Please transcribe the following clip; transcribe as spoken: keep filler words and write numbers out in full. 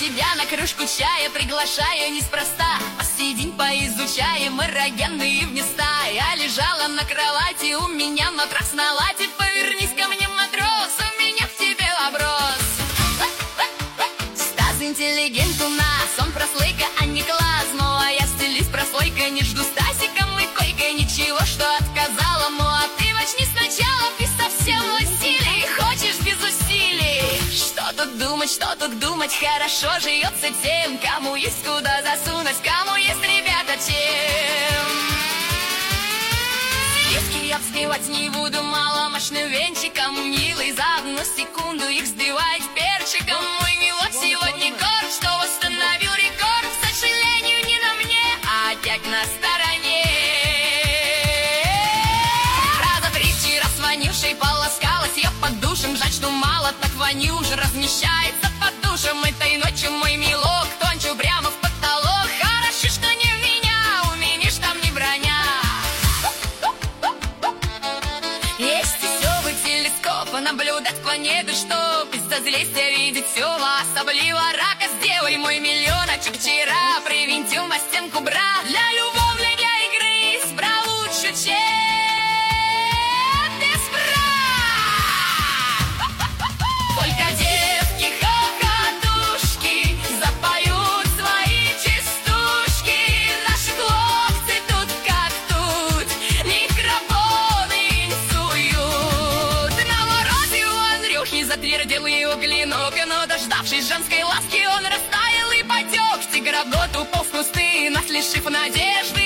тебя на кружку чая приглашаю неспроста. Посидим, поизучаем эрогенные места. Я лежала на кровати, у меня матрас на лате. Повернись ко мне, матрос, у меня в тебе вопрос. Стас интеллигент у нас, он прослойка, а не класс. Ну а я стилист, прослойка, не жду Стасиком и койкой. Ничего, что отказала, ну а ты начни сначала. Ты совсем в стиле, хочешь без усилий. Что тут думать, что тут думать, хорошо живется тем, кому есть куда засунуть, кому есть, ребята, чем. Сливки я взбивать не буду маломощным венчиком. Милый, за одну секунду их взбивает перчиком. Мой милок сегодня горд, что восстановил рекорд. К сожалению, не на мне, а опять на стороне. Раза три-четыре вонюшей полоскалась я под душем. Жаль, что мало, так вонюша размещается под душем. Этой ночью мой милок кончил прямо в потолок. Хорошо, что не в меня, у меня ж там не броня. Есть веселый телескоп, наблюдать планеты, чтоб из-за злестия видеть все, особливо рака. Сделай мой миллионочек вчера, привинтил на стенку бра. Для любовной, для игры избрал лучше, чем без бра. Только девки хохотушки запоют свои частушки. Наши хлопцы тут как тут, микрофоны инсуют. На морозе у Андрюхи затвердил его клинок, но дождавшись женской ласки, он растаял и потек. В тигрогот упал в кусты, нас лишив надежды.